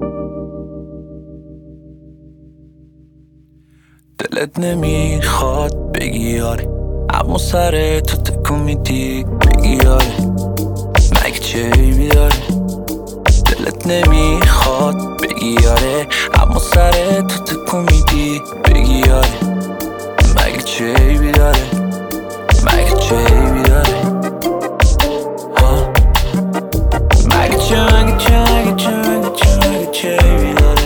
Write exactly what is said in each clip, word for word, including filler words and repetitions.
دلت نمیخواد بگی آره، اما سر تو تکون میدی بگی آره، مگه چه عیبی داره؟ دلت نمیخواد بگی آره، اما سر تو تکون میدی بگی آره، مگه چه عیبی داره؟ مگه چه عیبی داره؟ ها مگه چه مگه چه مگه چه مگه چه مگه چه عیبی داره؟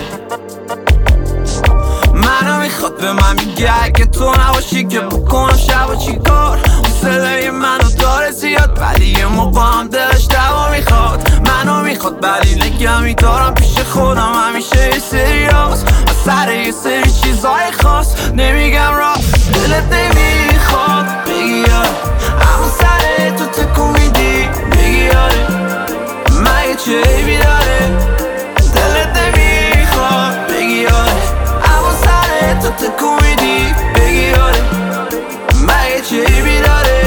منو میخواد به من میگه اگه تو نباشی که بکنم شب و چی کار. اون صدای منو داره زیاد ولی یه موقع هم دلش دوا میخواد. منو میخواد ولی نگه میدارم پیش خودم همیشه یه سریاس و سر یه سری چیزای خاص نمیگم راست. دلت نمیخواد بگی آره، اما سر تو تکون میدی بگی آره، مگه چه عیبی داره؟ دلت نمیخواد بگی آره، اما سر تو تکون میدی بگی آره، مگه چه عیبی داره؟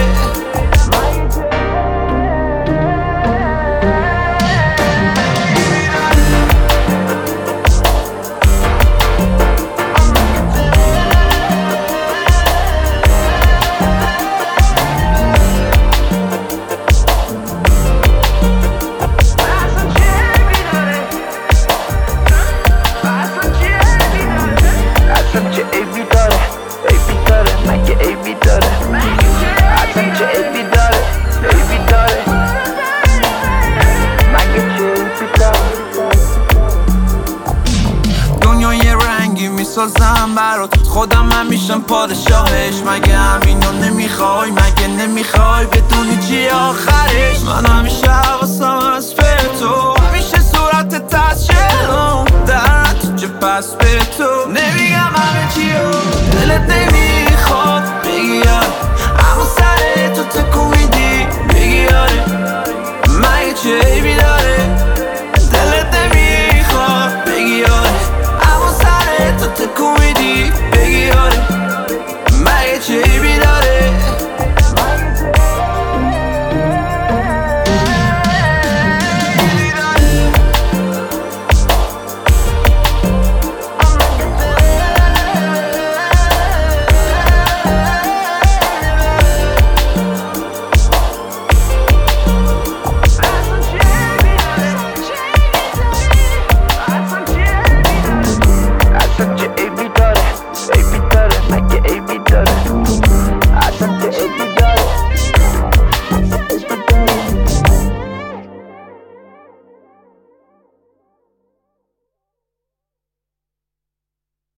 میسازم برات خودم من میشم پادشاهش. مگه همینو نمیخوای؟ مگه نمیخوای بدونی چی آخرش؟ من همیشه حواسم از به تو، همیشه صورت تشکلم در تو چه پس به تو نمیگم همه چیو. دلت نمیخواد بگی آره، اما سر تو تکون میدی بگی آره، مگه چه عیبی